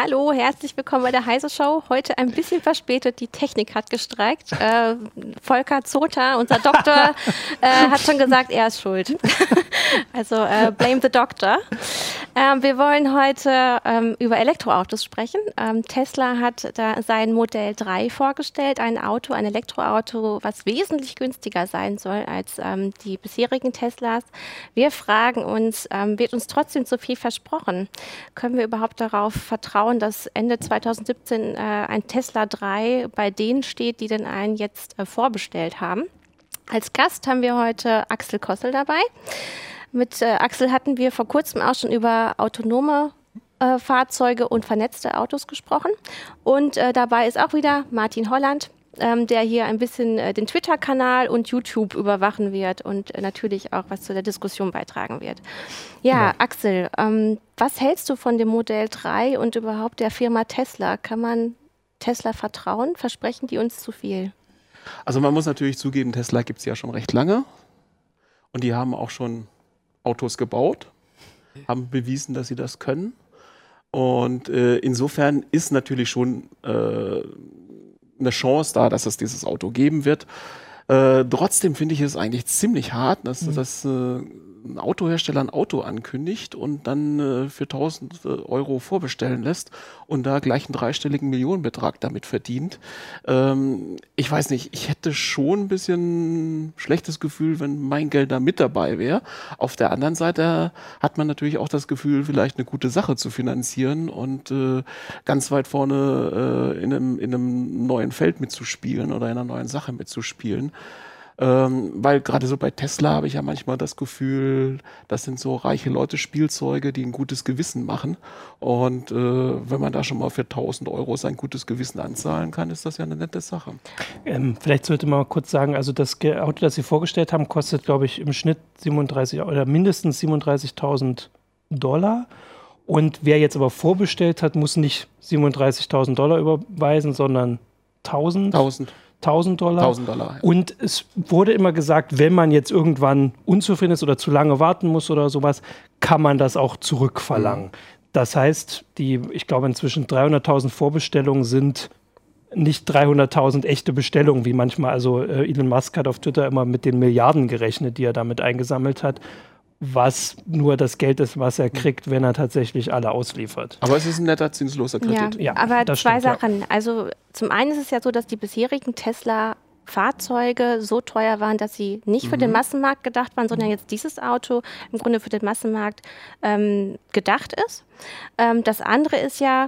Hallo, herzlich willkommen bei der Heise Show. Heute ein bisschen verspätet, die Technik hat gestreikt. Volker Zota, unser Doktor, hat schon gesagt, er ist schuld. Also blame the doctor. Wir wollen heute über Elektroautos sprechen. Tesla hat da sein Modell 3 vorgestellt, ein Elektroauto, was wesentlich günstiger sein soll als die bisherigen Teslas. Wir fragen uns, wird uns trotzdem zu viel versprochen? Können wir überhaupt darauf vertrauen, dass Ende 2017 ein Tesla 3 bei denen steht, die den einen jetzt vorbestellt haben? Als Gast haben wir heute Axel Kossel dabei. Mit Axel hatten wir vor kurzem auch schon über autonome Fahrzeuge und vernetzte Autos gesprochen. Und dabei ist auch wieder Martin Holland, der hier ein bisschen den Twitter-Kanal und YouTube überwachen wird und natürlich auch was zu der Diskussion beitragen wird. Ja, genau. Axel, was hältst du von dem Modell 3 und überhaupt der Firma Tesla? Kann man Tesla vertrauen? Versprechen die uns zu viel? Also man muss natürlich zugeben, Tesla gibt es ja schon recht lange und die haben auch schon Autos gebaut, haben bewiesen, dass sie das können. Und insofern ist natürlich schon eine Chance da, dass es dieses Auto geben wird. Trotzdem finde ich es eigentlich ziemlich hart, dass ein Autohersteller ein Auto ankündigt und dann für 1.000 Euro vorbestellen lässt und da gleich einen dreistelligen Millionenbetrag damit verdient. Ich weiß nicht, ich hätte schon ein bisschen schlechtes Gefühl, wenn mein Geld da mit dabei wäre. Auf der anderen Seite hat man natürlich auch das Gefühl, vielleicht eine gute Sache zu finanzieren und ganz weit vorne in einem neuen Feld mitzuspielen oder in einer neuen Sache mitzuspielen. Weil gerade so bei Tesla habe ich ja manchmal das Gefühl, das sind so reiche Leute Spielzeuge, die ein gutes Gewissen machen. Und wenn man da schon mal für 1.000 Euro sein gutes Gewissen anzahlen kann, ist das ja eine nette Sache. Vielleicht sollte man mal kurz sagen, also das Auto, das Sie vorgestellt haben, kostet, glaube ich, im Schnitt 37 oder mindestens $37.000. Und wer jetzt aber vorbestellt hat, muss nicht $37.000 überweisen, sondern $1.000. $1.000. Ja. Und es wurde immer gesagt, wenn man jetzt irgendwann unzufrieden ist oder zu lange warten muss oder sowas, kann man das auch zurückverlangen. Das heißt, ich glaube inzwischen 300.000 Vorbestellungen sind nicht 300.000 echte Bestellungen, wie manchmal, also Elon Musk hat auf Twitter immer mit den Milliarden gerechnet, die er damit eingesammelt hat, was nur das Geld ist, was er kriegt, wenn er tatsächlich alle ausliefert. Aber es ist ein netter zinsloser Kredit. Ja, aber zwei Sachen. Ja. Also zum einen ist es ja so, dass die bisherigen Tesla-Fahrzeuge so teuer waren, dass sie nicht für den Massenmarkt gedacht waren, sondern jetzt dieses Auto im Grunde für den Massenmarkt gedacht ist. Das andere ist ja,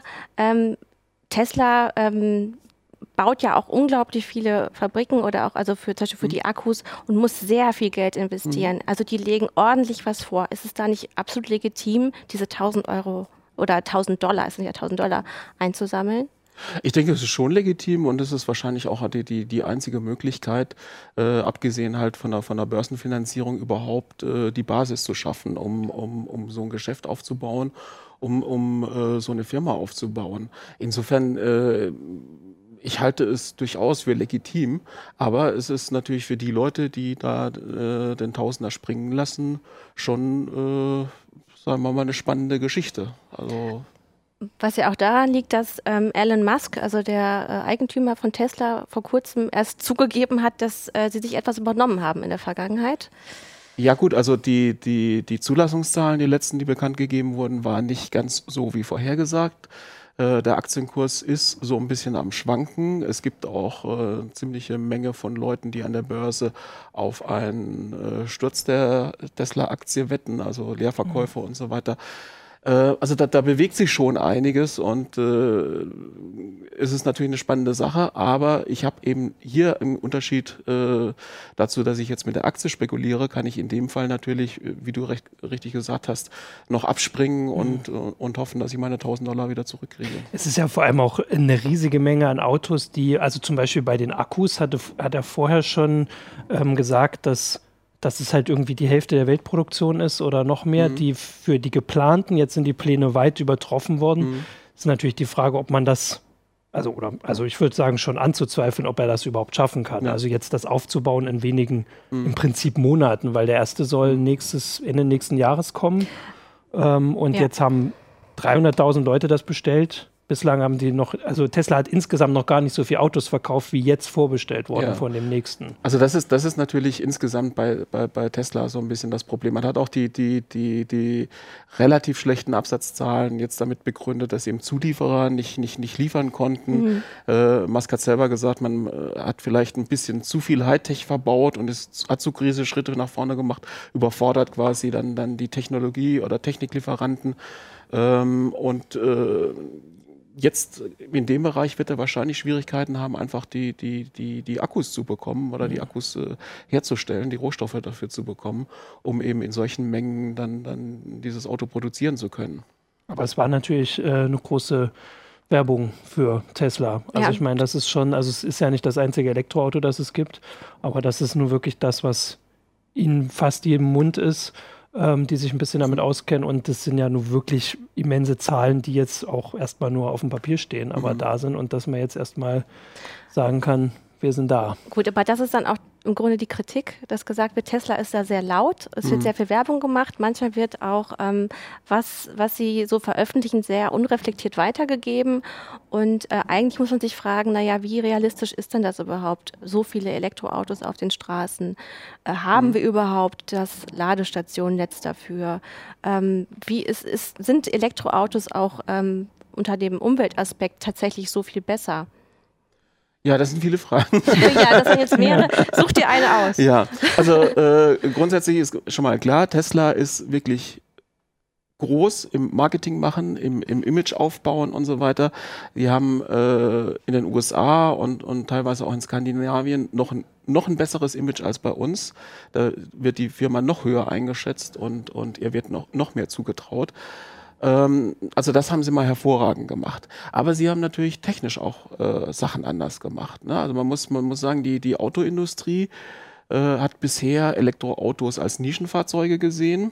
Tesla baut ja auch unglaublich viele Fabriken oder auch also zum Beispiel für die Akkus und muss sehr viel Geld investieren. Also die legen ordentlich was vor. Ist es da nicht absolut legitim, diese 1.000 Euro oder $1.000, es sind ja $1.000 einzusammeln? Ich denke, es ist schon legitim und es ist wahrscheinlich auch die einzige Möglichkeit, abgesehen halt von der Börsenfinanzierung überhaupt die Basis zu schaffen, um so ein Geschäft aufzubauen, um so eine Firma aufzubauen. Insofern ich halte es durchaus für legitim, aber es ist natürlich für die Leute, die da den Tausender springen lassen, schon, sagen wir mal, eine spannende Geschichte. Also was ja auch daran liegt, dass Elon Musk, also der Eigentümer von Tesla, vor kurzem erst zugegeben hat, dass sie sich etwas übernommen haben in der Vergangenheit. Ja gut, also die Zulassungszahlen, die letzten, die bekannt gegeben wurden, waren nicht ganz so wie vorhergesagt. Der Aktienkurs ist so ein bisschen am Schwanken. Es gibt auch eine ziemliche Menge von Leuten, die an der Börse auf einen Sturz der Tesla-Aktie wetten, also Leerverkäufe und so weiter. Also da bewegt sich schon einiges und es ist natürlich eine spannende Sache, aber ich habe eben hier im Unterschied dazu, dass ich jetzt mit der Aktie spekuliere, kann ich in dem Fall natürlich, wie du richtig gesagt hast, noch abspringen und hoffen, dass ich meine $1.000 wieder zurückkriege. Es ist ja vor allem auch eine riesige Menge an Autos, also zum Beispiel bei den Akkus hat er vorher schon gesagt, dass es halt irgendwie die Hälfte der Weltproduktion ist oder noch mehr, die für die geplanten, jetzt sind die Pläne weit übertroffen worden. Ist natürlich die Frage, ob man das, also ich würde sagen, schon anzuzweifeln, ob er das überhaupt schaffen kann. Ja. Also jetzt das aufzubauen in wenigen, im Prinzip Monaten, weil der erste soll Ende nächsten Jahres kommen. Und jetzt haben 300.000 Leute das bestellt. bislang haben die noch, also Tesla hat insgesamt noch gar nicht so viele Autos verkauft, wie jetzt vorbestellt worden von dem nächsten. Also das ist natürlich insgesamt bei Tesla so ein bisschen das Problem. Man hat auch die relativ schlechten Absatzzahlen jetzt damit begründet, dass eben Zulieferer nicht liefern konnten. Musk hat selber gesagt, man hat vielleicht ein bisschen zu viel Hightech verbaut und hat zu große Schritte nach vorne gemacht, überfordert quasi dann die Technologie oder Techniklieferanten. Jetzt in dem Bereich wird er wahrscheinlich Schwierigkeiten haben, einfach die Akkus zu bekommen oder die Akkus herzustellen, die Rohstoffe dafür zu bekommen, um eben in solchen Mengen dann dieses Auto produzieren zu können. Aber es war natürlich eine große Werbung für Tesla. Also ich meine, das ist schon, also es ist ja nicht das einzige Elektroauto, das es gibt, aber das ist nur wirklich das, was in fast jedem Mund ist, die sich ein bisschen damit auskennen, und das sind ja nur wirklich immense Zahlen, die jetzt auch erstmal nur auf dem Papier stehen, aber da sind, und dass man jetzt erstmal sagen kann, wir sind da. Gut, aber das ist dann auch im Grunde die Kritik, dass gesagt wird, Tesla ist da sehr laut, es wird sehr viel Werbung gemacht, manchmal wird auch, was sie so veröffentlichen, sehr unreflektiert weitergegeben, und eigentlich muss man sich fragen, naja, wie realistisch ist denn das überhaupt, so viele Elektroautos auf den Straßen? Haben wir überhaupt das Ladestationennetz dafür? Sind Elektroautos auch unter dem Umweltaspekt tatsächlich so viel besser? Ja, das sind viele Fragen. Ja, das sind jetzt mehrere. Such dir eine aus. Ja, also grundsätzlich ist schon mal klar, Tesla ist wirklich groß im Marketing machen, im Image aufbauen und so weiter. Die haben in den USA und teilweise auch in Skandinavien noch ein besseres Image als bei uns. Da wird die Firma noch höher eingeschätzt und ihr wird noch mehr zugetraut. Also das haben sie mal hervorragend gemacht. Aber sie haben natürlich technisch auch Sachen anders gemacht. Ne? Also man muss sagen, die Autoindustrie hat bisher Elektroautos als Nischenfahrzeuge gesehen.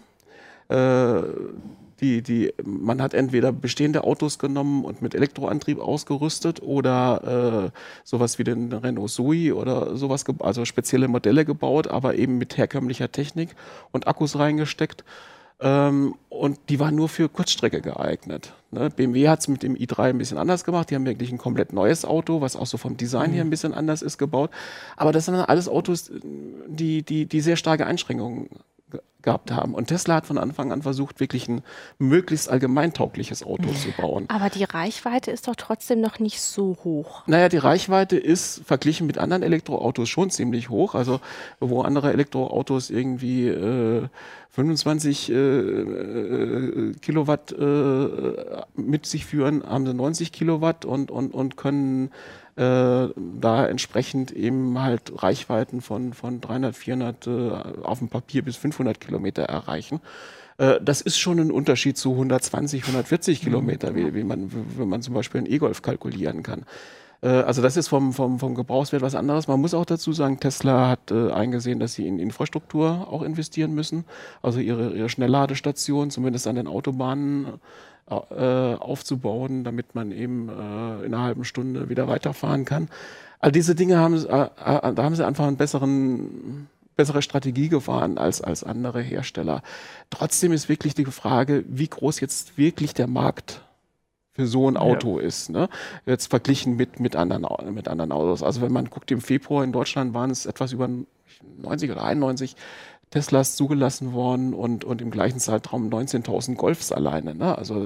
Man hat entweder bestehende Autos genommen und mit Elektroantrieb ausgerüstet oder sowas wie den Renault Zoe oder sowas, also spezielle Modelle gebaut, aber eben mit herkömmlicher Technik und Akkus reingesteckt. Und die waren nur für Kurzstrecke geeignet. Ne? BMW hat es mit dem i3 ein bisschen anders gemacht. Die haben wirklich ein komplett neues Auto, was auch so vom Design her ein bisschen anders ist, gebaut. Aber das sind dann alles Autos, die sehr starke Einschränkungen gehabt haben. Und Tesla hat von Anfang an versucht, wirklich ein möglichst allgemeintaugliches Auto zu bauen. Aber die Reichweite ist doch trotzdem noch nicht so hoch. Naja, die Reichweite ist verglichen mit anderen Elektroautos schon ziemlich hoch. Also wo andere Elektroautos irgendwie 25 Kilowatt mit sich führen, haben sie 90 Kilowatt und können da entsprechend eben halt Reichweiten von 300, 400 auf dem Papier bis 500 Kilometer erreichen. Das ist schon ein Unterschied zu 120, 140 Kilometer, wenn man zum Beispiel einen E-Golf kalkulieren kann. Also das ist vom Gebrauchswert was anderes. Man muss auch dazu sagen, Tesla hat eingesehen, dass sie in Infrastruktur auch investieren müssen. Also ihre Schnellladestation, zumindest an den Autobahnen, aufzubauen, damit man eben in einer halben Stunde wieder weiterfahren kann. All diese Dinge da haben sie einfach bessere Strategie gefahren als andere Hersteller. Trotzdem ist wirklich die Frage, wie groß jetzt wirklich der Markt für so ein Auto ist. Ne? Jetzt verglichen mit anderen Autos. Also wenn man guckt, im Februar in Deutschland waren es etwas über 90 oder 91 Teslas zugelassen worden und im gleichen Zeitraum 19.000 Golfs alleine. Ne? Also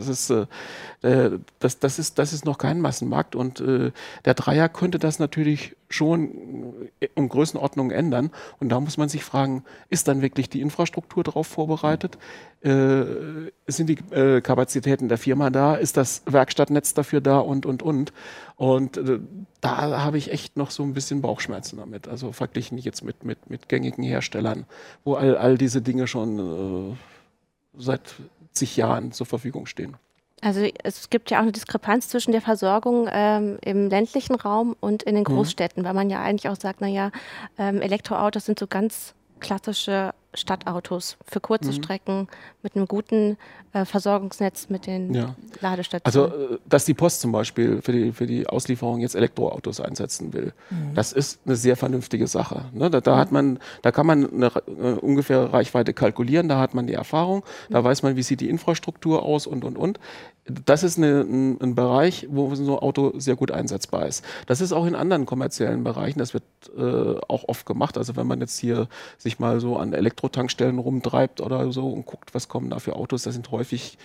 das ist noch kein Massenmarkt, und der Dreier könnte das natürlich schon um Größenordnung ändern. Und da muss man sich fragen, ist dann wirklich die Infrastruktur darauf vorbereitet? Sind die Kapazitäten der Firma da? Ist das Werkstattnetz dafür da? Und. Und da habe ich echt noch so ein bisschen Bauchschmerzen damit. Also verglichen jetzt mit gängigen Herstellern, wo all diese Dinge schon seit zig Jahren zur Verfügung stehen. Also es gibt ja auch eine Diskrepanz zwischen der Versorgung im ländlichen Raum und in den Großstädten, weil man ja eigentlich auch sagt, naja, Elektroautos sind so ganz klassische Stadtautos für kurze Strecken mit einem guten Versorgungsnetz mit den Ladestationen. Also, dass die Post zum Beispiel für die Auslieferung jetzt Elektroautos einsetzen will, das ist eine sehr vernünftige Sache. Ne? Da kann man eine ungefähre Reichweite kalkulieren, da hat man die Erfahrung, da weiß man, wie sieht die Infrastruktur aus und. Das ist ein Bereich, wo so ein Auto sehr gut einsetzbar ist. Das ist auch in anderen kommerziellen Bereichen, das wird auch oft gemacht. Also wenn man jetzt hier sich mal so an Elektrotankstellen rumtreibt oder so und guckt, was kommen da für Autos, das sind häufig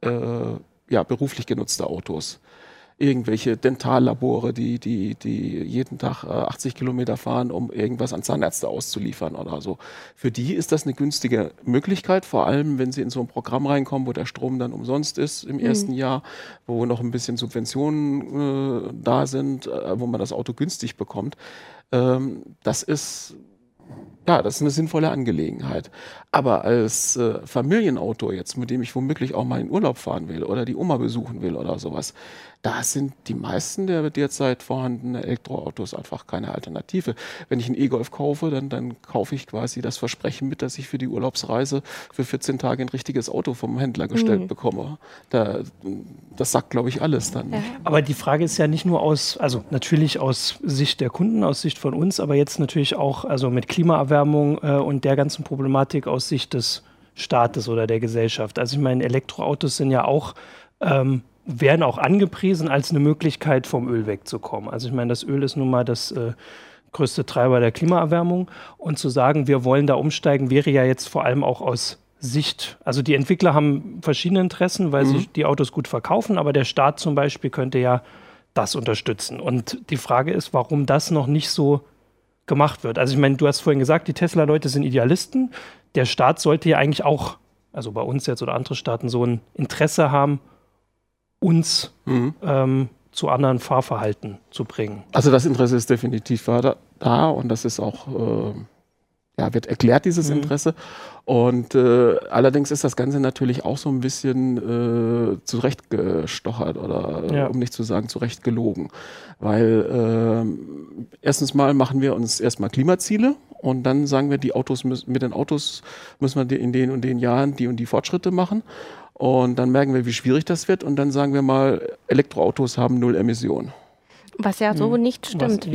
beruflich genutzte Autos. Irgendwelche Dentallabore, die jeden Tag 80 Kilometer fahren, um irgendwas an Zahnärzte auszuliefern oder so. Für die ist das eine günstige Möglichkeit, vor allem wenn sie in so ein Programm reinkommen, wo der Strom dann umsonst ist im ersten Jahr, wo noch ein bisschen Subventionen da sind, wo man das Auto günstig bekommt. Das ist eine sinnvolle Angelegenheit. Aber als Familienauto jetzt, mit dem ich womöglich auch mal in Urlaub fahren will oder die Oma besuchen will oder sowas, da sind die meisten der derzeit vorhandenen Elektroautos einfach keine Alternative. Wenn ich einen E-Golf kaufe, dann kaufe ich quasi das Versprechen mit, dass ich für die Urlaubsreise für 14 Tage ein richtiges Auto vom Händler gestellt bekomme. Das sagt, glaube ich, alles dann. Ja. Aber die Frage ist ja nicht nur natürlich aus Sicht der Kunden, aus Sicht von uns, aber jetzt natürlich auch mit Klimaerwärmung und der ganzen Problematik aus Sicht des Staates oder der Gesellschaft. Also ich meine, Elektroautos sind ja auch werden auch angepriesen als eine Möglichkeit, vom Öl wegzukommen. Also ich meine, das Öl ist nun mal das größte Treiber der Klimaerwärmung. Und zu sagen, wir wollen da umsteigen, wäre ja jetzt vor allem auch aus Sicht, also die Entwickler haben verschiedene Interessen, weil sie die Autos gut verkaufen, aber der Staat zum Beispiel könnte ja das unterstützen. Und die Frage ist, warum das noch nicht so gemacht wird. Also ich meine, du hast vorhin gesagt, die Tesla-Leute sind Idealisten. Der Staat sollte ja eigentlich auch, also bei uns jetzt oder andere Staaten, so ein Interesse haben, uns zu anderen Fahrverhalten zu bringen. Also das Interesse ist definitiv da und das ist auch, wird erklärt, dieses Interesse. Und allerdings ist das Ganze natürlich auch so ein bisschen zurechtgestochert oder um nicht zu sagen zurechtgelogen. Weil erstens mal machen wir uns erstmal Klimaziele und dann sagen wir, mit den Autos müssen wir in den und den Jahren die und die Fortschritte machen. Und dann merken wir, wie schwierig das wird. Und dann sagen wir mal, Elektroautos haben 0 Emissionen. Was ja so nicht stimmt.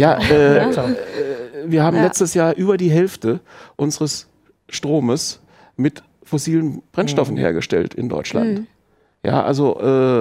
Wir haben letztes Jahr über die Hälfte unseres Stromes mit fossilen Brennstoffen hergestellt in Deutschland. Ja, also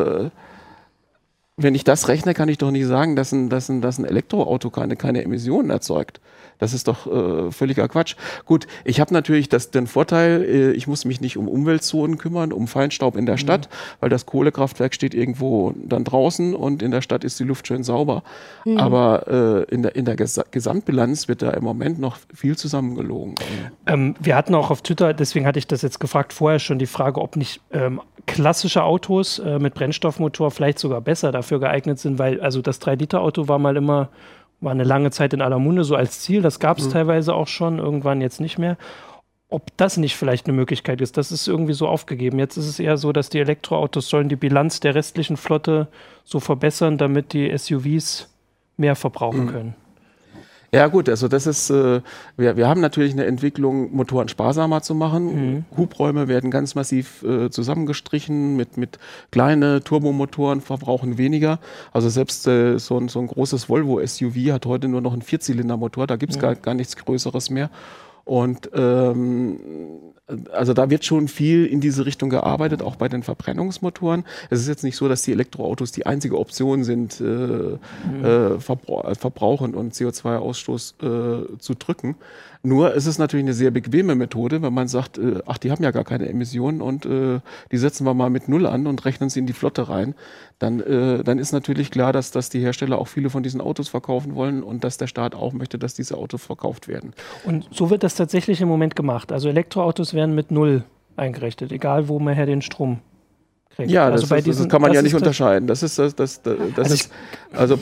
wenn ich das rechne, kann ich doch nicht sagen, dass ein Elektroauto keine Emissionen erzeugt. Das ist doch völliger Quatsch. Gut, ich habe natürlich den Vorteil, ich muss mich nicht um Umweltzonen kümmern, um Feinstaub in der Stadt, weil das Kohlekraftwerk steht irgendwo dann draußen und in der Stadt ist die Luft schön sauber. Aber in der Gesamtbilanz wird da im Moment noch viel zusammengelogen. Wir hatten auch auf Twitter, deswegen hatte ich das jetzt gefragt, vorher schon die Frage, ob nicht klassische Autos mit Brennstoffmotor vielleicht sogar besser dafür geeignet sind, weil also das 3-Liter-Auto war eine lange Zeit in aller Munde, so als Ziel. Das gab es teilweise auch schon, irgendwann jetzt nicht mehr. Ob das nicht vielleicht eine Möglichkeit ist, das ist irgendwie so aufgegeben. Jetzt ist es eher so, dass die Elektroautos sollen die Bilanz der restlichen Flotte so verbessern, damit die SUVs mehr verbrauchen können. Ja gut, also das ist, wir haben natürlich eine Entwicklung, Motoren sparsamer zu machen. Hubräume werden ganz massiv zusammengestrichen, mit kleine Turbomotoren verbrauchen weniger. Also selbst so ein großes Volvo-SUV hat heute nur noch einen 4-Zylinder-Motor, da gibt es gar nichts Größeres mehr. Und also da wird schon viel in diese Richtung gearbeitet, auch bei den Verbrennungsmotoren. Es ist jetzt nicht so, dass die Elektroautos die einzige Option sind, Verbrauch und CO2-Ausstoß zu drücken. Nur es ist natürlich eine sehr bequeme Methode, wenn man sagt, ach, die haben ja gar keine Emissionen und die setzen wir mal mit 0 an und rechnen sie in die Flotte rein. Dann ist natürlich klar, dass die Hersteller auch viele von diesen Autos verkaufen wollen und dass der Staat auch möchte, dass diese Autos verkauft werden. Und so wird das tatsächlich im Moment gemacht. Also Elektroautos werden mit 0 eingerechnet, egal wo man her den Strom kriegt. Ja, also das kann man ja nicht unterscheiden. Das ist also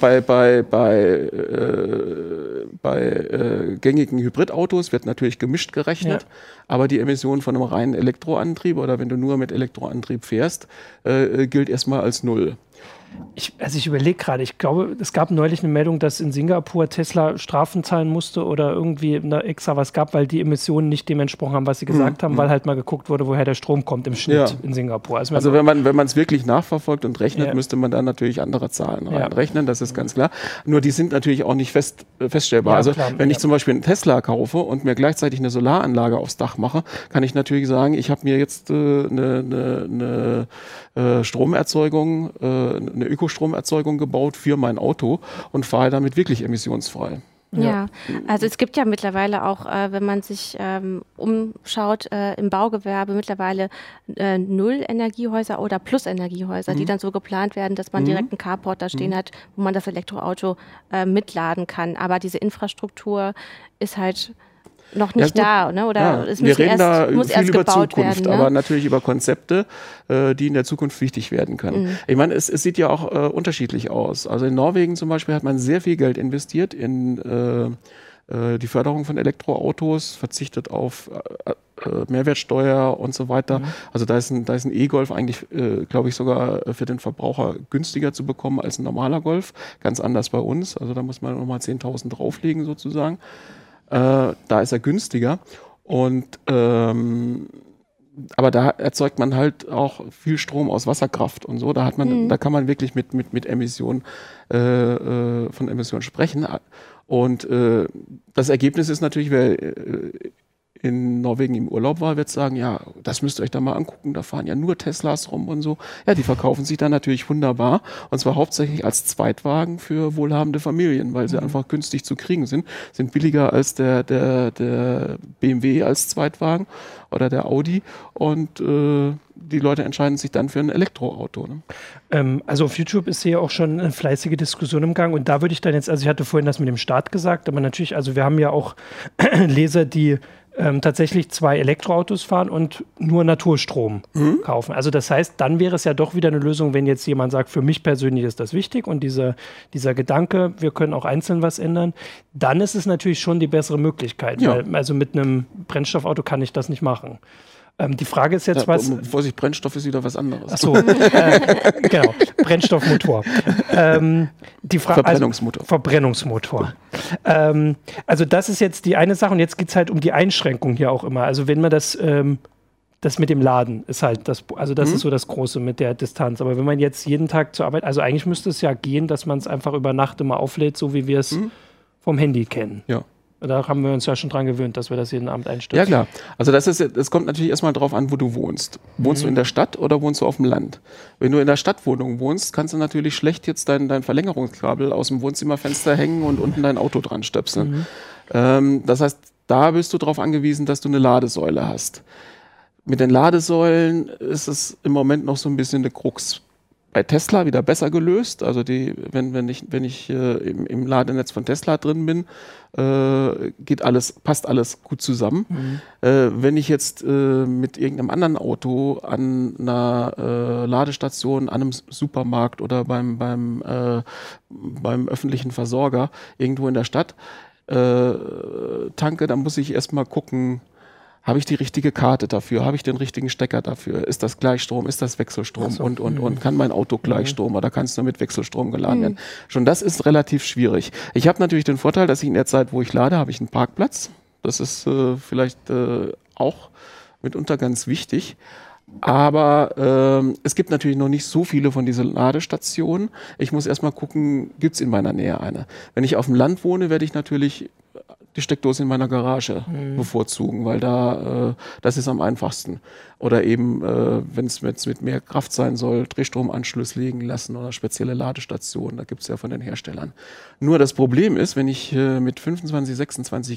bei gängigen Hybridautos wird natürlich gemischt gerechnet, aber die Emission von einem reinen Elektroantrieb oder wenn du nur mit Elektroantrieb fährst, gilt erstmal als 0. Ich überlege gerade, ich glaube, es gab neulich eine Meldung, dass in Singapur Tesla Strafen zahlen musste oder irgendwie extra was gab, weil die Emissionen nicht dem entsprochen haben, was sie gesagt haben, weil halt mal geguckt wurde, woher der Strom kommt im Schnitt in Singapur. Also wenn man es wirklich nachverfolgt und rechnet, müsste man dann natürlich andere Zahlen reinrechnen, das ist ganz klar. Nur die sind natürlich auch nicht feststellbar. Also klar, wenn ich zum Beispiel einen Tesla kaufe und mir gleichzeitig eine Solaranlage aufs Dach mache, kann ich natürlich sagen, ich habe mir jetzt eine Stromerzeugung, eine Ökostromerzeugung gebaut für mein Auto und fahre damit wirklich emissionsfrei. Ja, also es gibt ja mittlerweile auch, wenn man sich umschaut, im Baugewerbe mittlerweile Null-Energiehäuser oder Plus-Energiehäuser, die dann so geplant werden, dass man direkt einen Carport da stehen hat, wo man das Elektroauto mitladen kann. Aber diese Infrastruktur ist halt noch nicht da, ne? Oder es wir reden da viel über gebaut Zukunft, werden, ne? aber natürlich über Konzepte, die in der Zukunft wichtig werden können. Ich meine, es sieht ja auch unterschiedlich aus. Also in Norwegen zum Beispiel hat man sehr viel Geld investiert in die Förderung von Elektroautos, verzichtet auf Mehrwertsteuer und so weiter. Also da ist ein E-Golf eigentlich, glaube ich, sogar für den Verbraucher günstiger zu bekommen als ein normaler Golf. Ganz anders bei uns. Also da muss man nochmal 10.000 drauflegen sozusagen. Da ist er günstiger und aber da erzeugt man halt auch viel Strom aus Wasserkraft und so. Da kann man wirklich mit Emissionen von Emissionen sprechen. Und das Ergebnis ist natürlich, wer in Norwegen im Urlaub war, wird sagen, ja, das müsst ihr euch da mal angucken, da fahren ja nur Teslas rum und so. Ja, die verkaufen sich dann natürlich wunderbar und zwar hauptsächlich als Zweitwagen für wohlhabende Familien, weil sie einfach günstig zu kriegen sind billiger als der BMW als Zweitwagen oder der Audi und die Leute entscheiden sich dann für ein Elektroauto. Ne? Also auf YouTube ist hier auch schon eine fleißige Diskussion im Gang und da würde ich dann jetzt, also ich hatte vorhin das mit dem Start gesagt, aber natürlich, also wir haben ja auch Leser, die tatsächlich 2 Elektroautos fahren und nur Naturstrom kaufen. Also das heißt, dann wäre es ja doch wieder eine Lösung, wenn jetzt jemand sagt, für mich persönlich ist das wichtig und dieser Gedanke, wir können auch einzeln was ändern, dann ist es natürlich schon die bessere Möglichkeit. Ja. Weil, also mit einem Brennstoffauto kann ich das nicht machen. Die Frage ist jetzt, was... Vorsicht, Brennstoff ist wieder was anderes. Achso, genau, Brennstoffmotor. Verbrennungsmotor. Verbrennungsmotor. Also das ist jetzt die eine Sache und jetzt geht es halt um die Einschränkung hier auch immer. Also wenn man das mit dem Laden ist halt das, also das ist so das Große mit der Distanz. Aber wenn man jetzt jeden Tag zur Arbeit, also eigentlich müsste es ja gehen, dass man es einfach über Nacht immer auflädt, so wie wir es vom Handy kennen. Ja. Da haben wir uns ja schon dran gewöhnt, dass wir das jeden Abend einstellen. Ja, klar. Also das kommt natürlich erstmal drauf an, wo du wohnst. Wohnst du in der Stadt oder wohnst du auf dem Land? Wenn du in der Stadtwohnung wohnst, kannst du natürlich schlecht jetzt dein Verlängerungskabel aus dem Wohnzimmerfenster hängen und unten dein Auto dran stöpseln. Das heißt, da bist du darauf angewiesen, dass du eine Ladesäule hast. Mit den Ladesäulen ist es im Moment noch so ein bisschen eine Krux. Bei Tesla wieder besser gelöst. Also wenn ich im Ladenetz von Tesla drin bin, passt alles gut zusammen. Wenn ich jetzt mit irgendeinem anderen Auto an einer Ladestation, an einem Supermarkt oder beim öffentlichen Versorger irgendwo in der Stadt tanke, dann muss ich erstmal gucken, habe ich die richtige Karte dafür? Habe ich den richtigen Stecker dafür? Ist das Gleichstrom? Ist das Wechselstrom? So. Und kann mein Auto Gleichstrom oder kann es nur mit Wechselstrom geladen werden? Schon das ist relativ schwierig. Ich habe natürlich den Vorteil, dass ich in der Zeit, wo ich lade, habe ich einen Parkplatz. Das ist vielleicht auch mitunter ganz wichtig. Aber es gibt natürlich noch nicht so viele von diesen Ladestationen. Ich muss erstmal gucken, gibt es in meiner Nähe eine? Wenn ich auf dem Land wohne, werde ich natürlich die Steckdose in meiner Garage bevorzugen, weil das ist am einfachsten. Oder eben, wenn es mit mehr Kraft sein soll, Drehstromanschluss legen lassen oder spezielle Ladestationen, da gibt es ja von den Herstellern. Nur das Problem ist, wenn ich mit 25, 26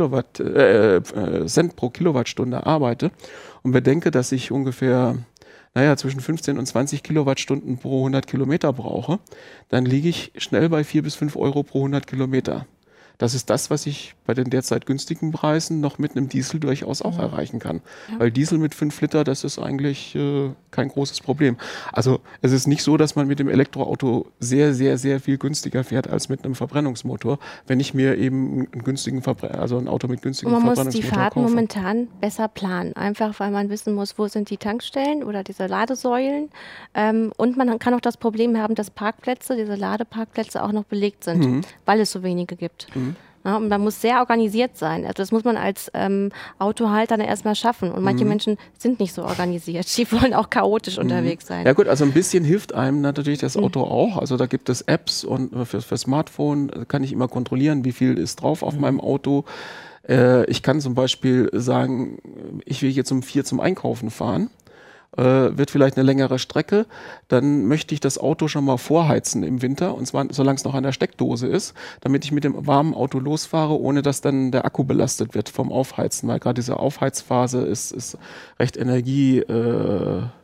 Cent pro Kilowattstunde arbeite und bedenke, dass ich ungefähr zwischen 15 und 20 Kilowattstunden pro 100 Kilometer brauche, dann liege ich schnell bei 4 bis 5 Euro pro 100 Kilometer. Das ist das, was ich bei den derzeit günstigen Preisen noch mit einem Diesel durchaus auch erreichen kann. Ja. Weil Diesel mit 5 Liter, das ist eigentlich kein großes Problem. Also es ist nicht so, dass man mit dem Elektroauto sehr, sehr, sehr viel günstiger fährt als mit einem Verbrennungsmotor, wenn ich mir eben ein Auto mit günstigem Verbrennungsmotor kaufe. Man muss die Fahrten momentan besser planen, einfach weil man wissen muss, wo sind die Tankstellen oder diese Ladesäulen. Und man kann auch das Problem haben, dass Parkplätze, diese Ladeparkplätze auch noch belegt sind, weil es so wenige gibt. Ja, und man muss sehr organisiert sein. Also das muss man als Autohalter dann erstmal schaffen. Und manche Menschen sind nicht so organisiert. Die wollen auch chaotisch unterwegs sein. Ja gut, also ein bisschen hilft einem natürlich das Auto auch. Also da gibt es Apps und für Smartphone kann ich immer kontrollieren, wie viel ist drauf auf meinem Auto. Ich kann zum Beispiel sagen, ich will jetzt um 4 zum Einkaufen fahren. Wird vielleicht eine längere Strecke, dann möchte ich das Auto schon mal vorheizen im Winter, und zwar solange es noch an der Steckdose ist, damit ich mit dem warmen Auto losfahre, ohne dass dann der Akku belastet wird vom Aufheizen, weil gerade diese Aufheizphase ist recht energiebedürftig.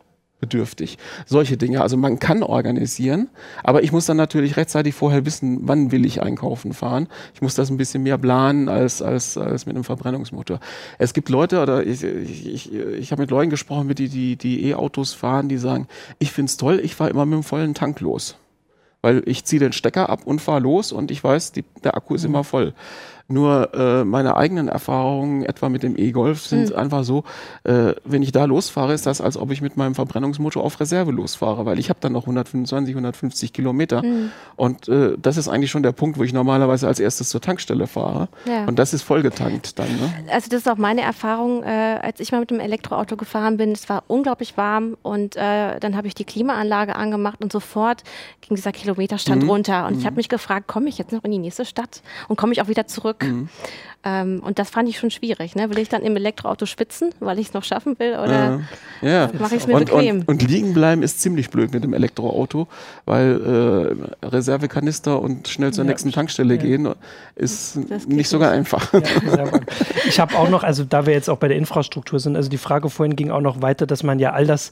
Solche Dinge. Also man kann organisieren, aber ich muss dann natürlich rechtzeitig vorher wissen, wann will ich einkaufen fahren. Ich muss das ein bisschen mehr planen als mit einem Verbrennungsmotor. Es gibt Leute, oder ich habe mit Leuten gesprochen, die E-Autos fahren, die sagen, ich finde es toll, ich fahre immer mit dem vollen Tank los. Weil ich ziehe den Stecker ab und fahre los und ich weiß, der Akku ist immer voll. Nur meine eigenen Erfahrungen, etwa mit dem E-Golf, sind einfach so, wenn ich da losfahre, ist das, als ob ich mit meinem Verbrennungsmotor auf Reserve losfahre, weil ich habe dann noch 125, 150 Kilometer. Und das ist eigentlich schon der Punkt, wo ich normalerweise als erstes zur Tankstelle fahre. Ja. Und das ist vollgetankt dann. Ne? Also das ist auch meine Erfahrung, als ich mal mit dem Elektroauto gefahren bin. Es war unglaublich warm und dann habe ich die Klimaanlage angemacht und sofort ging dieser Kilometerstand runter. Und ich habe mich gefragt, komme ich jetzt noch in die nächste Stadt und komme ich auch wieder zurück? Und das fand ich schon schwierig. Ne? Will ich dann im Elektroauto schwitzen, weil ich es noch schaffen will? Oder mache ich es mir bequem? Und liegen bleiben ist ziemlich blöd mit dem Elektroauto, weil Reservekanister und schnell zur nächsten Tankstelle gehen ist nicht sogar einfach. Ja, ich habe auch noch, also da wir jetzt auch bei der Infrastruktur sind, also die Frage vorhin ging auch noch weiter, dass man ja all das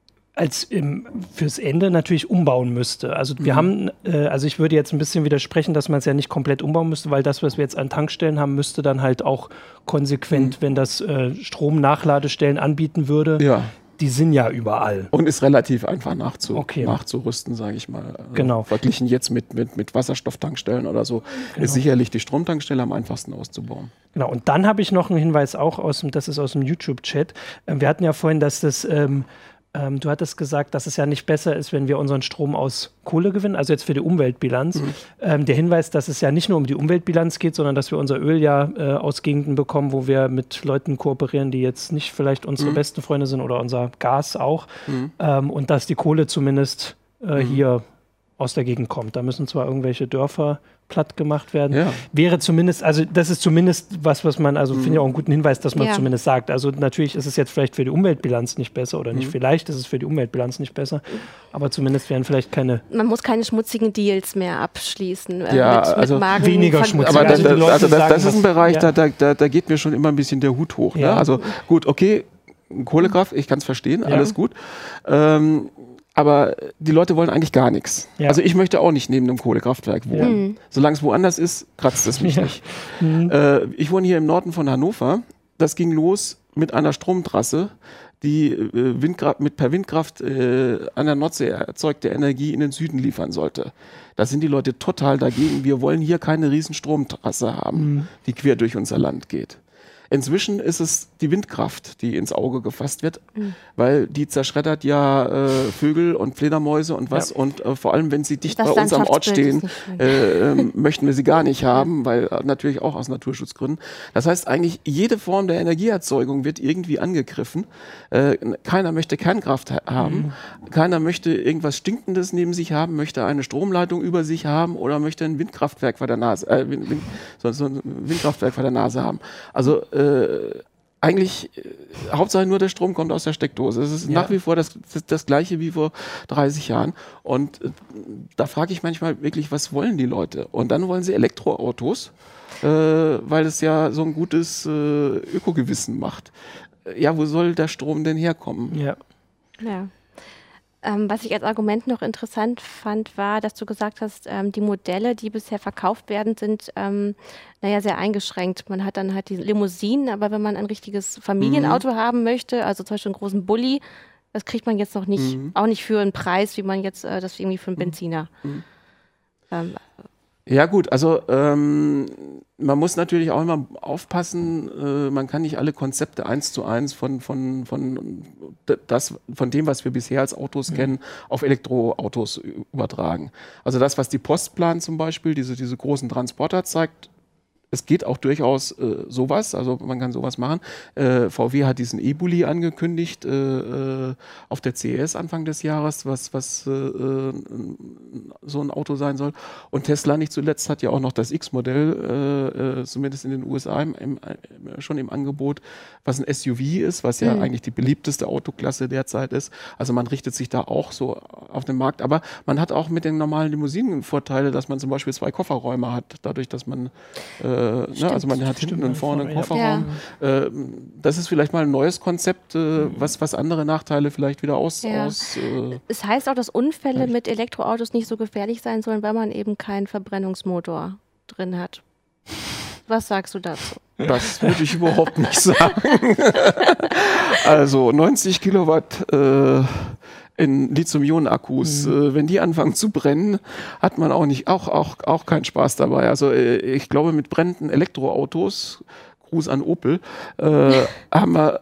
fürs Ende natürlich umbauen müsste. Also wir haben, also ich würde jetzt ein bisschen widersprechen, dass man es ja nicht komplett umbauen müsste, weil das, was wir jetzt an Tankstellen haben, müsste dann halt auch konsequent, wenn das Stromnachladestellen anbieten würde, die sind ja überall. Und ist relativ einfach nachzurüsten, sage ich mal. Genau. Verglichen jetzt mit Wasserstofftankstellen oder so, ist sicherlich die Stromtankstelle am einfachsten auszubauen. Genau, und dann habe ich noch einen Hinweis auch das ist aus dem YouTube-Chat. Wir hatten ja vorhin, dass das du hattest gesagt, dass es ja nicht besser ist, wenn wir unseren Strom aus Kohle gewinnen, also jetzt für die Umweltbilanz. Der Hinweis, dass es ja nicht nur um die Umweltbilanz geht, sondern dass wir unser Öl ja aus Gegenden bekommen, wo wir mit Leuten kooperieren, die jetzt nicht vielleicht unsere besten Freunde sind oder unser Gas auch. Und dass die Kohle zumindest hier aus der Gegend kommt. Da müssen zwar irgendwelche Dörfer platt gemacht werden. Ja. Wäre zumindest, also das ist zumindest was man, also finde ich auch einen guten Hinweis, dass man zumindest sagt. Also natürlich ist es jetzt vielleicht für die Umweltbilanz nicht besser oder nicht vielleicht ist es für die Umweltbilanz nicht besser, aber zumindest wären vielleicht keine... Man muss keine schmutzigen Deals mehr abschließen. Mit Magen weniger schmutzig. Aber das ist ein Bereich, da geht mir schon immer ein bisschen der Hut hoch. Ja. Ne? Also gut, okay, Kohlekraft, ich kann es verstehen, alles gut. Aber die Leute wollen eigentlich gar nichts. Ja. Also ich möchte auch nicht neben einem Kohlekraftwerk wohnen. Solange es woanders ist, kratzt es mich nicht. Ich wohne hier im Norden von Hannover. Das ging los mit einer Stromtrasse, die per Windkraft an der Nordsee erzeugte Energie in den Süden liefern sollte. Da sind die Leute total dagegen. Wir wollen hier keine riesen Stromtrasse haben, die quer durch unser Land geht. Inzwischen ist es die Windkraft, die ins Auge gefasst wird, weil die zerschreddert ja Vögel und Fledermäuse und was. Und vor allem, wenn sie dicht bei uns am Ort stehen, möchten wir sie gar nicht haben, weil natürlich auch aus Naturschutzgründen. Das heißt eigentlich, jede Form der Energieerzeugung wird irgendwie angegriffen. Keiner möchte Kernkraft haben. Keiner möchte irgendwas Stinkendes neben sich haben, möchte eine Stromleitung über sich haben oder möchte ein Windkraftwerk vor der Nase, so ein Windkraftwerk vor der Nase haben. Also eigentlich, Hauptsache nur der Strom kommt aus der Steckdose. Es ist nach wie vor das Gleiche wie vor 30 Jahren. Und da frage ich manchmal wirklich, was wollen die Leute? Und dann wollen sie Elektroautos, weil es ja so ein gutes Ökogewissen macht. Ja, wo soll der Strom denn herkommen? Ja. Was ich als Argument noch interessant fand, war, dass du gesagt hast, die Modelle, die bisher verkauft werden, sind sehr eingeschränkt. Man hat dann halt die Limousinen, aber wenn man ein richtiges Familienauto haben möchte, also zum Beispiel einen großen Bulli, das kriegt man jetzt noch nicht, auch nicht für einen Preis, wie man jetzt das irgendwie für einen Benziner. Ja gut, also man muss natürlich auch immer aufpassen, man kann nicht alle Konzepte 1:1 von dem, was wir bisher als Autos kennen, auf Elektroautos übertragen. Also das, was die Post plant zum Beispiel, diese großen Transporter zeigt, es geht auch durchaus sowas, also man kann sowas machen. VW hat diesen E-Bulli angekündigt auf der CES Anfang des Jahres, was so ein Auto sein soll. Und Tesla nicht zuletzt hat ja auch noch das X-Modell, zumindest in den USA schon im Angebot, was ein SUV ist, was ja eigentlich die beliebteste Autoklasse derzeit ist. Also man richtet sich da auch so auf den Markt. Aber man hat auch mit den normalen Limousinen Vorteile, dass man zum Beispiel 2 Kofferräume hat, dadurch, dass man also man hat hinten und vorne einen Kofferraum. Ja. Das ist vielleicht mal ein neues Konzept, was andere Nachteile vielleicht wieder Es heißt auch, dass Unfälle mit Elektroautos nicht so gefährlich sein sollen, weil man eben keinen Verbrennungsmotor drin hat. Was sagst du dazu? Das würde ich überhaupt nicht sagen. Also 90 Kilowatt in Lithium-Ionen-Akkus, wenn die anfangen zu brennen, hat man auch keinen Spaß dabei. Also ich glaube, mit brennenden Elektroautos, Gruß an Opel, haben wir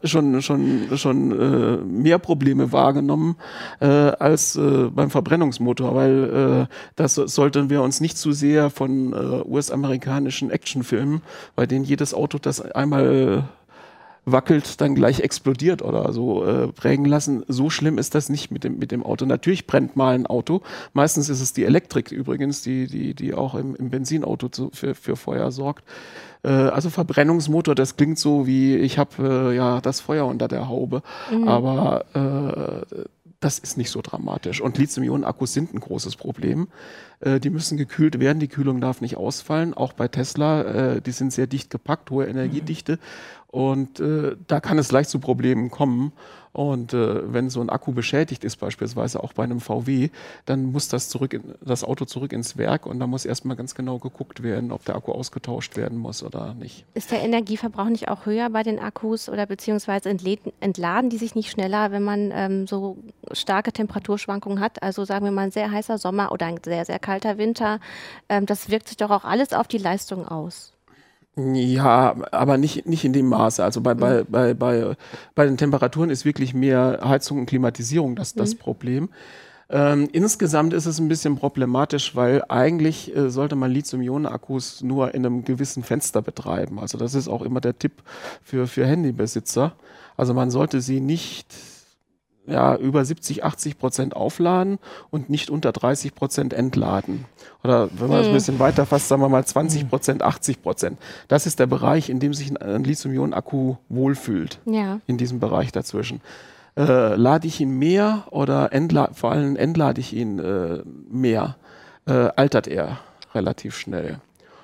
schon mehr Probleme wahrgenommen als beim Verbrennungsmotor, weil das sollten wir uns nicht zu sehr von US-amerikanischen Actionfilmen, bei denen jedes Auto, das einmal wackelt, dann gleich explodiert oder so prägen lassen. So schlimm ist das nicht mit dem Auto. Natürlich brennt mal ein Auto. Meistens ist es die Elektrik übrigens, die auch im Benzinauto für Feuer sorgt. Also Verbrennungsmotor, das klingt so wie, ich habe das Feuer unter der Haube. Aber das ist nicht so dramatisch. Und Lithium-Ionen-Akkus sind ein großes Problem. Die müssen gekühlt werden, die Kühlung darf nicht ausfallen. Auch bei Tesla, die sind sehr dicht gepackt, hohe Energiedichte. Und da kann es leicht zu Problemen kommen. Und wenn so ein Akku beschädigt ist, beispielsweise auch bei einem VW, dann muss das Auto zurück ins Werk und da muss erstmal ganz genau geguckt werden, ob der Akku ausgetauscht werden muss oder nicht. Ist der Energieverbrauch nicht auch höher bei den Akkus oder beziehungsweise entladen die sich nicht schneller, wenn man so starke Temperaturschwankungen hat? Also sagen wir mal ein sehr heißer Sommer oder ein sehr, sehr kalter Winter. Das wirkt sich doch auch alles auf die Leistung aus. Ja, aber nicht in dem Maße. Also bei den Temperaturen ist wirklich mehr Heizung und Klimatisierung das Problem. Insgesamt ist es ein bisschen problematisch, weil eigentlich sollte man Lithium-Ionen-Akkus nur in einem gewissen Fenster betreiben. Also das ist auch immer der Tipp für Handybesitzer. Also man sollte sie nicht über 70-80% aufladen und nicht unter 30% entladen. Oder wenn man es ein bisschen weiter fasst, sagen wir mal 20%, 80%. Das ist der Bereich, in dem sich ein Lithium-Ionen-Akku wohlfühlt. Ja. In diesem Bereich dazwischen. Lade ich ihn mehr oder vor allem entlade ich ihn mehr, altert er relativ schnell.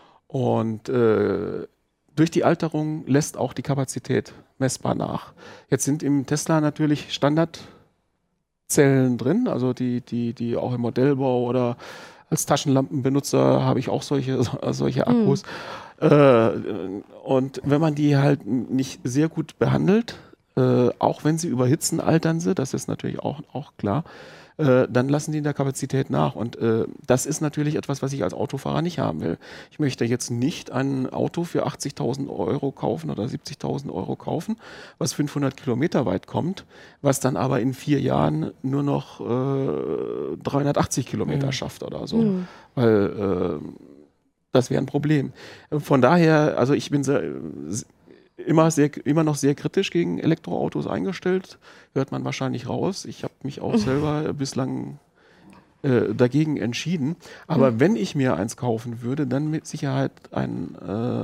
Und durch die Alterung lässt auch die Kapazität messbar nach. Jetzt sind im Tesla natürlich Standardzellen drin, also die auch im Modellbau oder als Taschenlampenbenutzer habe ich auch solche Akkus. Und wenn man die halt nicht sehr gut behandelt, auch wenn sie überhitzen, altern sie, das ist natürlich auch klar, dann lassen die in der Kapazität nach. Und das ist natürlich etwas, was ich als Autofahrer nicht haben will. Ich möchte jetzt nicht ein Auto für 80.000 Euro kaufen oder 70.000 Euro kaufen, was 500 Kilometer weit kommt, was dann aber in 4 Jahren nur noch 380 Kilometer schafft oder so. Weil das wäre ein Problem. Von daher, also ich bin immer noch sehr kritisch gegen Elektroautos eingestellt. Hört man wahrscheinlich raus. Ich habe mich auch selber bislang dagegen entschieden. Aber wenn ich mir eins kaufen würde, dann mit Sicherheit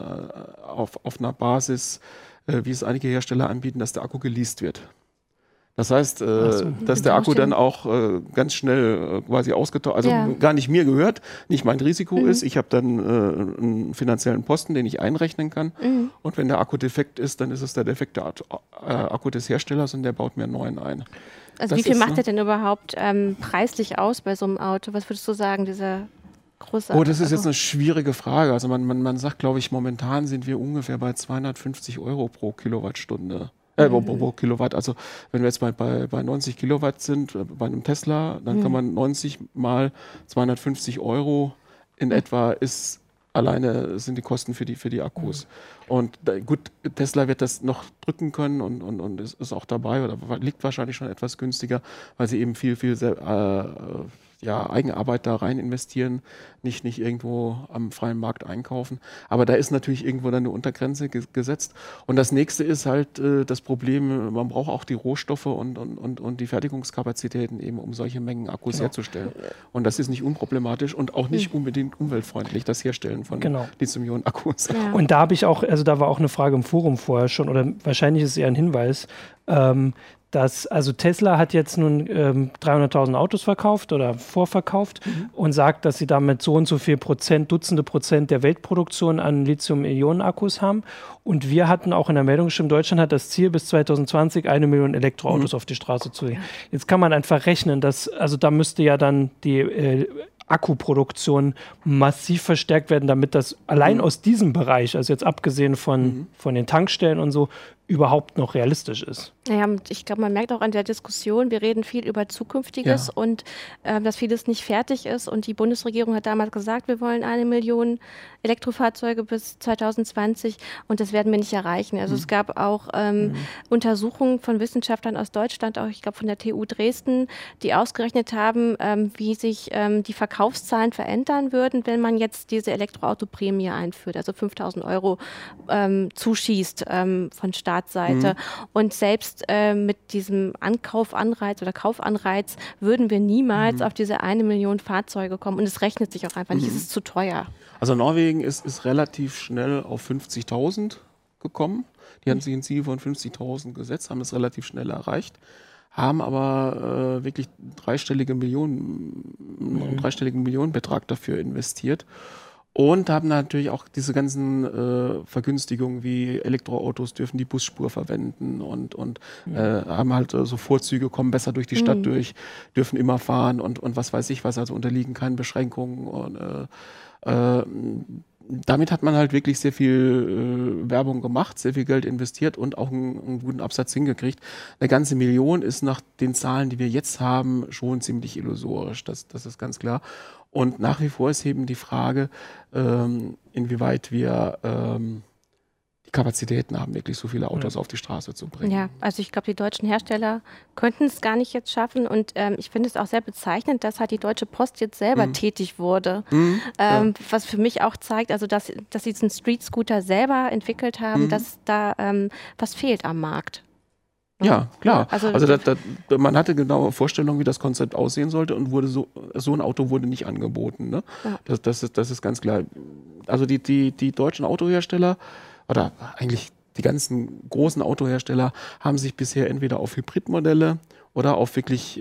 auf einer Basis, wie es einige Hersteller anbieten, dass der Akku geleast wird. Das heißt, dass der Akku dann auch ganz schnell quasi ausgetauscht, also gar nicht mir gehört, nicht mein Risiko ist. Ich habe dann einen finanziellen Posten, den ich einrechnen kann. Und wenn der Akku defekt ist, dann ist es der defekte Akku des Herstellers und der baut mir einen neuen ein. Also wie viel macht der denn überhaupt preislich aus bei so einem Auto? Was würdest du sagen, dieser große Akku? Oh, das ist jetzt eine schwierige Frage. Also man sagt, glaube ich, momentan sind wir ungefähr bei 250 € pro Kilowattstunde. Pro Kilowatt. Also wenn wir jetzt bei 90 Kilowatt sind, bei einem Tesla, dann kann man 90 mal 250 € in etwa sind die Kosten für die Akkus. Und gut, Tesla wird das noch drücken können und ist auch dabei oder liegt wahrscheinlich schon etwas günstiger, weil sie eben viel Eigenarbeit da rein investieren, nicht irgendwo am freien Markt einkaufen. Aber da ist natürlich irgendwo dann eine Untergrenze gesetzt. Und das nächste ist halt das Problem, man braucht auch die Rohstoffe und die Fertigungskapazitäten eben, um solche Mengen Akkus herzustellen. Und das ist nicht unproblematisch und auch nicht unbedingt umweltfreundlich, das Herstellen von Lithium-Ionen-Akkus. Ja. Und da habe ich auch, also da war auch eine Frage im Forum vorher schon, oder wahrscheinlich ist es eher ein Hinweis, also Tesla hat jetzt nun 300.000 Autos verkauft oder vorverkauft und sagt, dass sie damit so und so viel Dutzende Prozent der Weltproduktion an Lithium-Ionen-Akkus haben. Und wir hatten auch in der Meldung geschrieben, Deutschland hat das Ziel, bis 2020 1 Million Elektroautos auf die Straße zu legen. Jetzt kann man einfach rechnen, also da müsste ja dann die Akkuproduktion massiv verstärkt werden, damit das allein aus diesem Bereich, also jetzt abgesehen von den Tankstellen und so, überhaupt noch realistisch ist. Ja, ich glaube, man merkt auch an der Diskussion, wir reden viel über Zukünftiges und dass vieles nicht fertig ist. Und die Bundesregierung hat damals gesagt, wir wollen 1 Million Elektrofahrzeuge bis 2020 und das werden wir nicht erreichen. Also es gab auch Untersuchungen von Wissenschaftlern aus Deutschland, auch ich glaube von der TU Dresden, die ausgerechnet haben, wie sich die Verkaufszahlen verändern würden, wenn man jetzt diese Elektroauto-Prämie einführt, also 5.000 € zuschießt von Staatsseite. Und selbst mit diesem Kaufanreiz würden wir niemals auf diese 1 Million Fahrzeuge kommen. Und es rechnet sich auch einfach nicht, es ist zu teuer. Also Norwegen ist relativ schnell auf 50.000 gekommen. Die haben sich ein Ziel von 50.000 gesetzt, haben es relativ schnell erreicht, haben aber wirklich einen dreistelligen Millionenbetrag dafür investiert. Und haben natürlich auch diese ganzen Vergünstigungen wie Elektroautos dürfen die Busspur verwenden und haben halt so Vorzüge, kommen besser durch die Stadt durch, dürfen immer fahren und was weiß ich was, also unterliegen keinen Beschränkungen. Und damit hat man halt wirklich sehr viel Werbung gemacht, sehr viel Geld investiert und auch einen guten Absatz hingekriegt. Eine ganze Million ist nach den Zahlen, die wir jetzt haben, schon ziemlich illusorisch, das ist ganz klar. Und nach wie vor ist eben die Frage, inwieweit wir die Kapazitäten haben, wirklich so viele Autos auf die Straße zu bringen. Ja, also ich glaube, die deutschen Hersteller könnten es gar nicht jetzt schaffen. Und ich finde es auch sehr bezeichnend, dass halt die Deutsche Post jetzt selber tätig wurde. Was für mich auch zeigt, also dass sie diesen Street Scooter selber entwickelt haben, dass da was fehlt am Markt. Ja, klar. Also man hatte genaue Vorstellungen, wie das Konzept aussehen sollte und so ein Auto wurde nicht angeboten. Ne? Ja. Das ist ganz klar. Also die deutschen Autohersteller oder eigentlich die ganzen großen Autohersteller haben sich bisher entweder auf Hybridmodelle oder auf wirklich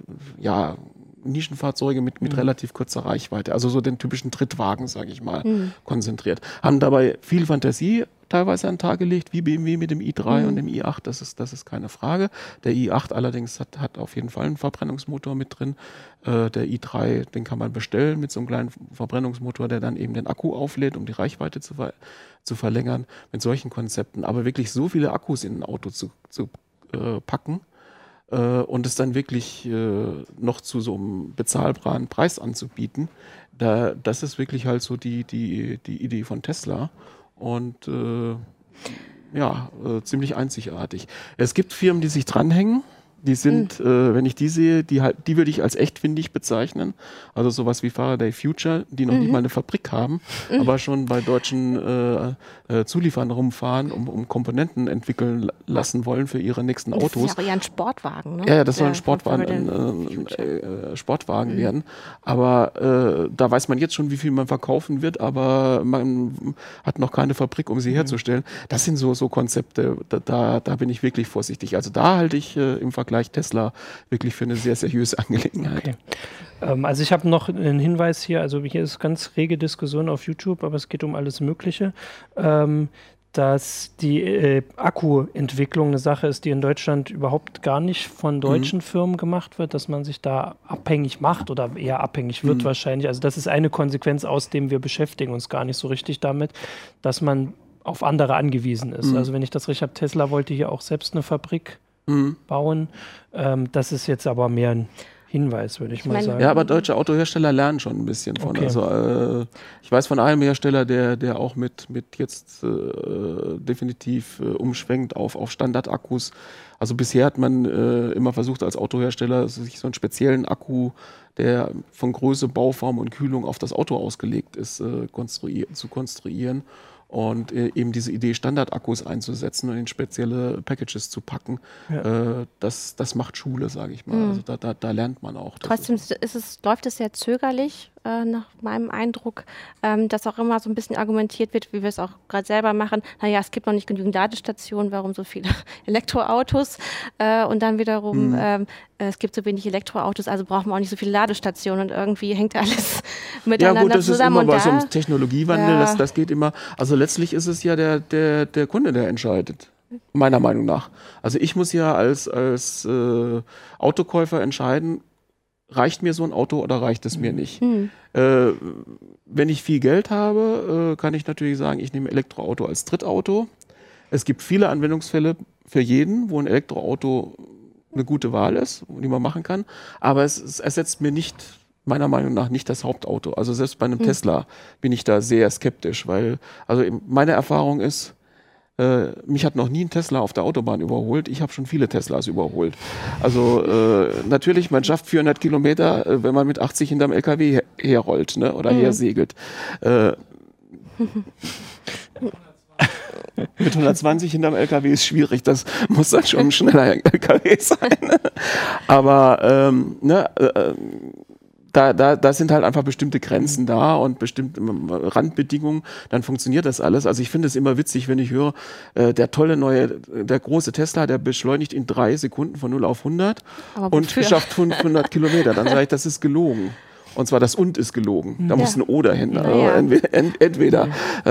Nischenfahrzeuge mit relativ kurzer Reichweite, also so den typischen Trittwagen, sage ich mal, konzentriert. Haben dabei viel Fantasie teilweise an den Tag gelegt, wie BMW mit dem i3 und dem i8, das ist keine Frage. Der i8 allerdings hat auf jeden Fall einen Verbrennungsmotor mit drin. Der i3, den kann man bestellen mit so einem kleinen Verbrennungsmotor, der dann eben den Akku auflädt, um die Reichweite zu verlängern, mit solchen Konzepten. Aber wirklich so viele Akkus in ein Auto zu packen, und es dann wirklich noch zu so einem bezahlbaren Preis anzubieten, das ist wirklich halt so die Idee von Tesla und ziemlich einzigartig. Es gibt Firmen, die sich dranhängen. Die sind, wenn ich die sehe, die würde ich als echt findig bezeichnen. Also sowas wie Faraday Future, die noch nicht mal eine Fabrik haben, aber schon bei deutschen Zulieferern rumfahren, um Komponenten entwickeln lassen wollen für ihre nächsten Autos. Das ist ja auch eher ein Sportwagen, ne? Ja, das soll ein Sportwagen werden. Aber da weiß man jetzt schon, wie viel man verkaufen wird, aber man hat noch keine Fabrik, um sie herzustellen. Das sind so Konzepte, da bin ich wirklich vorsichtig. Also da halte ich im Vergleich Vergleich Tesla wirklich für eine sehr seriöse Angelegenheit. Okay. Also ich habe noch einen Hinweis hier, also hier ist ganz rege Diskussion auf YouTube, aber es geht um alles Mögliche. Dass die Akkuentwicklung eine Sache ist, die in Deutschland überhaupt gar nicht von deutschen Firmen gemacht wird, dass man sich da abhängig macht oder eher abhängig wird wahrscheinlich. Also das ist eine Konsequenz, aus dem wir beschäftigen uns gar nicht so richtig damit, dass man auf andere angewiesen ist. Also wenn ich das richtig habe, Tesla wollte hier auch selbst eine Fabrik bauen. Das ist jetzt aber mehr ein Hinweis, würde ich mal sagen. Ja, aber deutsche Autohersteller lernen schon ein bisschen von. Okay. Also ich weiß von einem Hersteller, der auch mit jetzt definitiv umschwenkt auf Standardakkus. Also bisher hat man immer versucht als Autohersteller sich so einen speziellen Akku, der von Größe, Bauform und Kühlung auf das Auto ausgelegt ist, zu konstruieren. Und eben diese Idee, Standardakkus einzusetzen und in spezielle Packages zu packen, das macht Schule, sage ich mal. Also da lernt man auch. Trotzdem läuft es sehr zögerlich, nach meinem Eindruck, dass auch immer so ein bisschen argumentiert wird, wie wir es auch gerade selber machen. Naja, es gibt noch nicht genügend Ladestationen, warum so viele Elektroautos? Und dann wiederum, es gibt so wenig Elektroautos, also brauchen wir auch nicht so viele Ladestationen und irgendwie hängt alles miteinander zusammen. Ja gut, das ist immer bei so einem Technologiewandel, das geht immer, also letztlich ist es ja der Kunde, der entscheidet. Meiner Meinung nach. Also ich muss ja als Autokäufer entscheiden, reicht mir so ein Auto oder reicht es mir nicht? Wenn ich viel Geld habe, kann ich natürlich sagen, ich nehme Elektroauto als Drittauto. Es gibt viele Anwendungsfälle für jeden, wo ein Elektroauto eine gute Wahl ist, die man machen kann. Aber es ersetzt mir nicht, meiner Meinung nach, nicht das Hauptauto. Also selbst bei einem Tesla bin ich da sehr skeptisch, weil also meine Erfahrung ist, mich hat noch nie ein Tesla auf der Autobahn überholt. Ich habe schon viele Teslas überholt. Also natürlich, man schafft 400 Kilometer, wenn man mit 80 hinterm LKW herrollt, ne, oder hersegelt. Mit 120 hinterm LKW ist schwierig. Das muss dann schon ein schneller LKW sein. Aber da sind halt einfach bestimmte Grenzen da und bestimmte Randbedingungen, dann funktioniert das alles. Also ich finde es immer witzig, wenn ich höre, der große Tesla, der beschleunigt in 3 Sekunden von 0 auf 100 und schafft 500 Kilometer. Dann sage ich, das ist gelogen. Und zwar das "und" ist gelogen. Da muss ein "oder" hin. Also entweder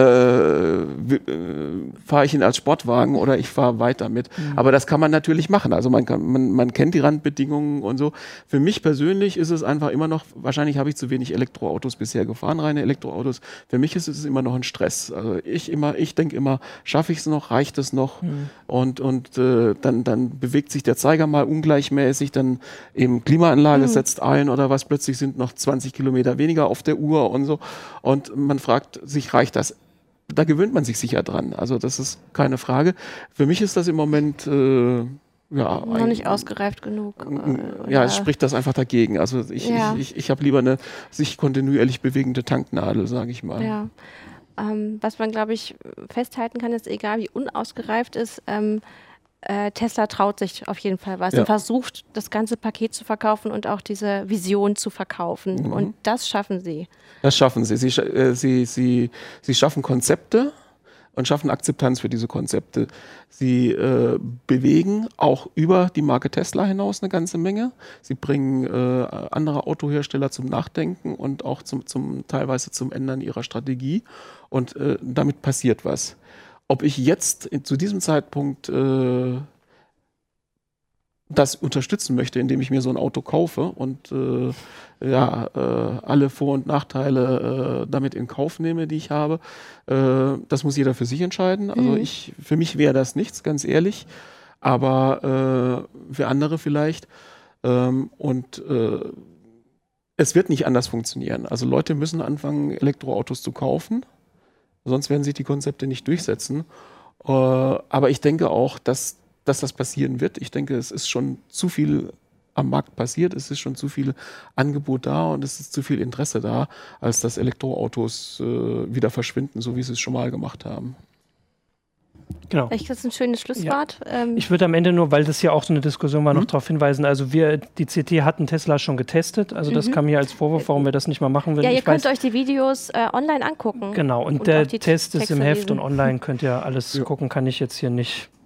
fahre ich ihn als Sportwagen oder ich fahre weiter mit. Aber das kann man natürlich machen. Also man kennt die Randbedingungen und so. Für mich persönlich ist es einfach immer noch, wahrscheinlich habe ich zu wenig Elektroautos bisher gefahren, reine Elektroautos. Für mich ist es immer noch ein Stress. Also ich denke immer, schaffe ich es noch, reicht es noch? Und dann bewegt sich der Zeiger mal ungleichmäßig, dann eben Klimaanlage setzt ein oder was, plötzlich sind noch 20 Kilometer weniger auf der Uhr und so. Und man fragt sich, reicht das? Da gewöhnt man sich sicher dran. Also das ist keine Frage. Für mich ist das im Moment noch nicht ausgereift genug. Es spricht das einfach dagegen. Also ich habe lieber eine sich kontinuierlich bewegende Tanknadel, sage ich mal. Ja. Was man, glaube ich, festhalten kann, ist, egal wie unausgereift ist, Tesla traut sich auf jeden Fall was und versucht, das ganze Paket zu verkaufen und auch diese Vision zu verkaufen. Und das schaffen sie. Das schaffen sie. Sie schaffen Konzepte und schaffen Akzeptanz für diese Konzepte. Sie bewegen auch über die Marke Tesla hinaus eine ganze Menge. Sie bringen andere Autohersteller zum Nachdenken und auch teilweise zum Ändern ihrer Strategie. Und damit passiert was. Ob ich jetzt zu diesem Zeitpunkt das unterstützen möchte, indem ich mir so ein Auto kaufe und alle Vor- und Nachteile damit in Kauf nehme, die ich habe, das muss jeder für sich entscheiden. Also für mich wäre das nichts, ganz ehrlich, aber für andere vielleicht. Es wird nicht anders funktionieren. Also Leute müssen anfangen, Elektroautos zu kaufen. Sonst werden sich die Konzepte nicht durchsetzen. Aber ich denke auch, dass das passieren wird. Ich denke, es ist schon zu viel am Markt passiert. Es ist schon zu viel Angebot da und es ist zu viel Interesse da, als dass Elektroautos wieder verschwinden, so wie sie es schon mal gemacht haben. Genau. Vielleicht ist das ein schönes Schlusswort. Ja. Ich würde am Ende nur, weil das ja auch so eine Diskussion war, noch darauf hinweisen, also die CT hatten Tesla schon getestet, also das kam hier als Vorwurf, warum wir das nicht mal machen würden. Ja, ihr könnt euch die Videos online angucken. Genau, und der Test ist im Heft und online könnt ihr alles gucken, kann ich jetzt hier nicht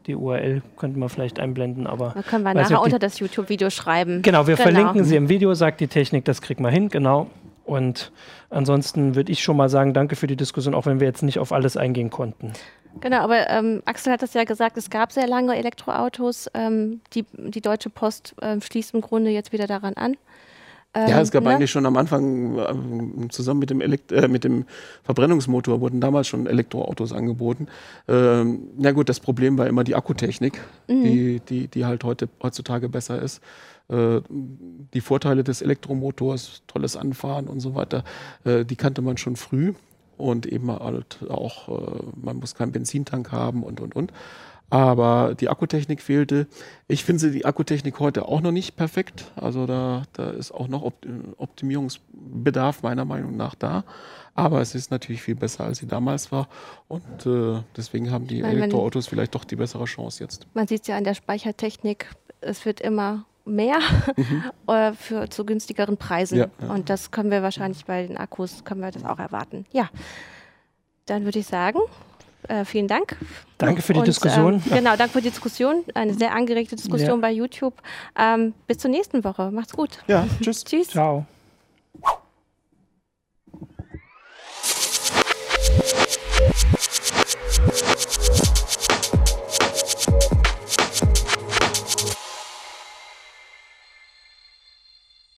Die URL könnten wir vielleicht einblenden, aber... Da können wir weiß nicht, nachher ob die- unter das YouTube-Video schreiben. Genau, wir verlinken sie im Video, sagt die Technik, das kriegt man hin, genau. Und ansonsten würde ich schon mal sagen, danke für die Diskussion, auch wenn wir jetzt nicht auf alles eingehen konnten. Genau, aber Axel hat das ja gesagt, es gab sehr lange Elektroautos. Die Deutsche Post schließt im Grunde jetzt wieder daran an. Ja, es gab eigentlich schon am Anfang zusammen mit dem Verbrennungsmotor wurden damals schon Elektroautos angeboten. Na gut, das Problem war immer die Akkutechnik, die halt heutzutage besser ist. Die Vorteile des Elektromotors, tolles Anfahren und so weiter, die kannte man schon früh. Und eben halt auch, man muss keinen Benzintank haben und. Aber die Akkutechnik fehlte. Ich finde die Akkutechnik heute auch noch nicht perfekt. Also da ist auch noch Optimierungsbedarf meiner Meinung nach da. Aber es ist natürlich viel besser, als sie damals war. Und deswegen haben die Elektroautos vielleicht doch die bessere Chance jetzt. Man sieht es ja an der Speichertechnik, es wird immer mehr zu günstigeren Preisen. Ja. Und das können wir wahrscheinlich bei den Akkus, können wir das auch erwarten. Ja, dann würde ich sagen, vielen Dank. Danke für die Diskussion. Genau, danke für die Diskussion. Eine sehr angeregte Diskussion bei YouTube. Bis zur nächsten Woche. Macht's gut. Ja, tschüss. Tschüss. Ciao.